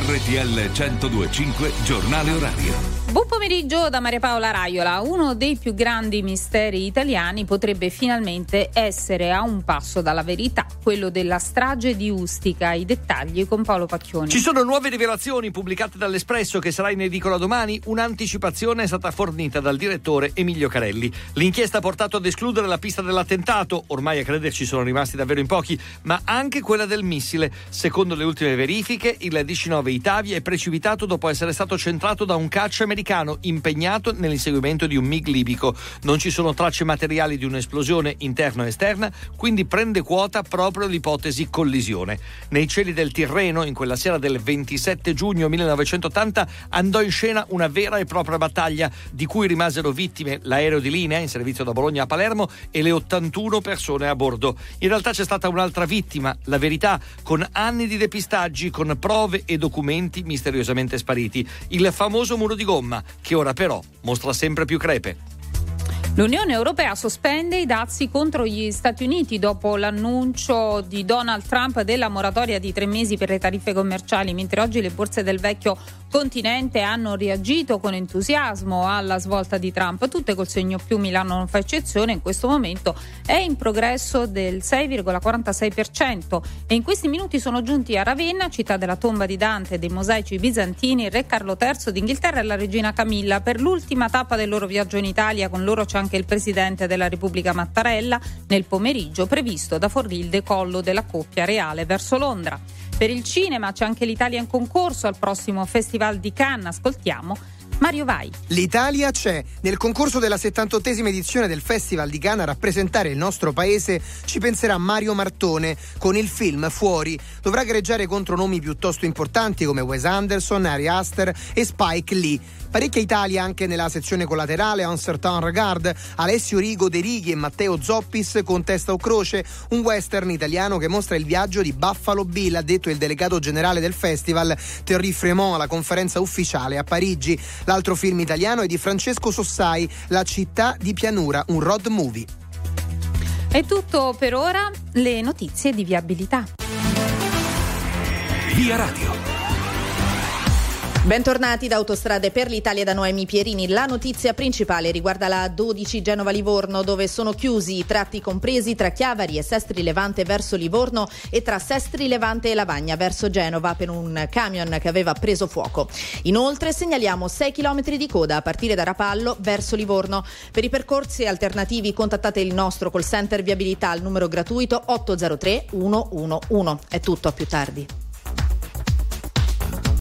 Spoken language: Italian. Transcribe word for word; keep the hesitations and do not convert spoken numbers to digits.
R T L centodue e cinque Giornale Orario. Buon pomeriggio da Maria Paola Raiola. Uno dei più grandi misteri italiani potrebbe finalmente essere a un passo dalla verità, quello della strage di Ustica. I dettagli con Paolo Pacchioni. Ci sono nuove rivelazioni pubblicate dall'Espresso, che sarà in edicola domani. Un'anticipazione è stata fornita dal direttore Emilio Carelli. L'inchiesta ha portato ad escludere la pista dell'attentato, ormai a crederci sono rimasti davvero in pochi, ma anche quella del missile. Secondo le ultime verifiche, il diciannove Itavia è precipitato dopo essere stato centrato da un caccia americano impegnato nell'inseguimento di un MiG libico. Non ci sono tracce materiali di un'esplosione interna o esterna, quindi prende quota proprio l'ipotesi collisione. Nei cieli del Tirreno, in quella sera del ventisette giugno millenovecentottanta, andò in scena una vera e propria battaglia, di cui rimasero vittime l'aereo di linea in servizio da Bologna a Palermo e le ottantuno persone a bordo. In realtà c'è stata un'altra vittima, La Verità, con anni di depistaggi, con prove e documenti misteriosamente spariti. Il famoso muro di gomma, che ora però mostra sempre più crepe. L'Unione Europea sospende i dazi contro gli Stati Uniti dopo l'annuncio di Donald Trump della moratoria di tre mesi per le tariffe commerciali, mentre oggi le borse del vecchio continente hanno reagito con entusiasmo alla svolta di Trump, tutte col segno più. Milano non fa eccezione, in questo momento è in progresso del sei virgola quarantasei per cento e in questi minuti sono giunti a Ravenna, città della tomba di Dante e dei mosaici bizantini, il re Carlo terzo d'Inghilterra e la regina Camilla per l'ultima tappa del loro viaggio in Italia. Con loro c'è anche il presidente della Repubblica Mattarella. Nel pomeriggio previsto da Forlì il decollo della coppia reale verso Londra. Per il cinema c'è anche l'Italia in concorso al prossimo Festival di Cannes. Ascoltiamo Mario Vai. L'Italia c'è. Nel concorso della settantottesima edizione del Festival di Cannes a rappresentare il nostro paese ci penserà Mario Martone con il film Fuori. Dovrà gareggiare contro nomi piuttosto importanti come Wes Anderson, Ari Aster e Spike Lee. Parecchia Italia anche nella sezione collaterale Un certain regard, Alessio Rigo De Righi e Matteo Zoppis con Testa o Croce, un western italiano che mostra il viaggio di Buffalo Bill, ha detto il delegato generale del festival Thierry Fremont alla conferenza ufficiale a Parigi. L'altro film italiano è di Francesco Sossai, La città di pianura, un road movie. È tutto per ora, le notizie di viabilità. Via Radio. Bentornati da Autostrade per l'Italia da Noemi Pierini. La notizia principale riguarda la dodici Genova-Livorno, dove sono chiusi i tratti compresi tra Chiavari e Sestri Levante verso Livorno e tra Sestri Levante e Lavagna verso Genova per un camion che aveva preso fuoco. Inoltre segnaliamo sei chilometri di coda a partire da Rapallo verso Livorno. Per i percorsi alternativi contattate il nostro call center viabilità al numero gratuito otto zero tre uno uno uno. È tutto, a più tardi.